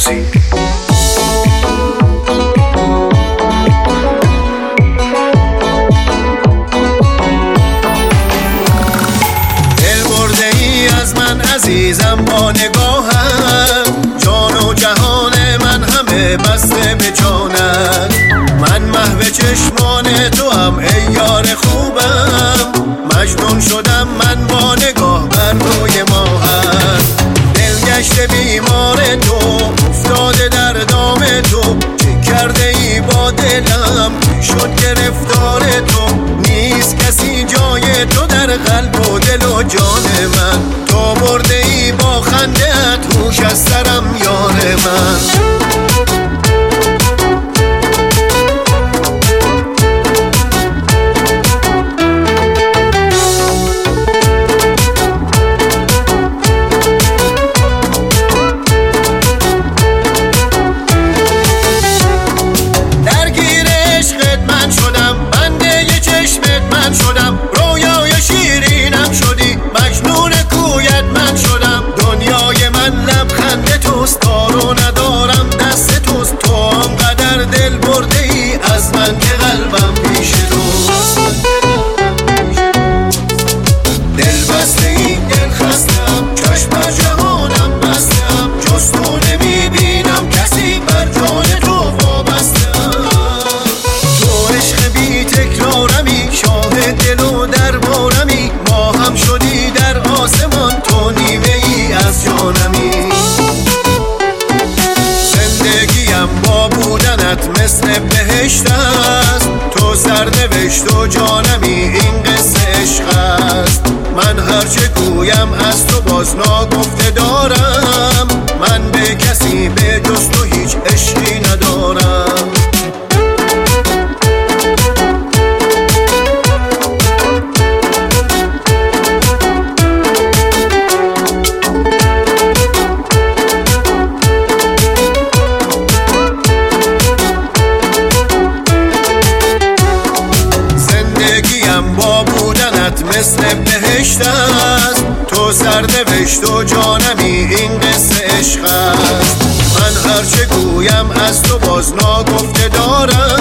عباسی. عزیزم با نگاهم، جان و جهان من همه بسته به جانت. من محو چشمان تو هم ای یار خوبم، مجنون شدم من با نگاه بر روی ماهت. دلگشت بیمار تو افتاده در دام تو، چه کرده ای با دلم شد گرفتار تو. نیست کسی جای تو در قلب و دل و جان من، تو برده ای با خنده‌ات هوش از سرم یار من. شدم رویای شیرینم شدی، مجنون کویت من شدم. دنیای من لبخند توست، دارو ندارم دست توست. تو آنقدر دل برده ای از من که قلبم پیش توست. دل بسته ای دل خستم، چشم بر جهانم بستم. جز تو نمیبینم کسی بر جان تو وابستم. تو عشق بی تکرارمی، شاه دل و دربارمی. ما هم شدی در آسمان، تو نیمه ای از جانمی. زندگیم با بودنت مثل بهشت است، تو سرنوشت و جانمی این قصه عشق است. من هرچه گویم از تو باز ناگفته دارم، من به کسی به جز تو هیچ عشقی ندارم. با بودنت مثل بهشت است، تو سرنوشت و جانمی این قصه عشق است. من هرچه گویم از تو باز ناگفته دارم،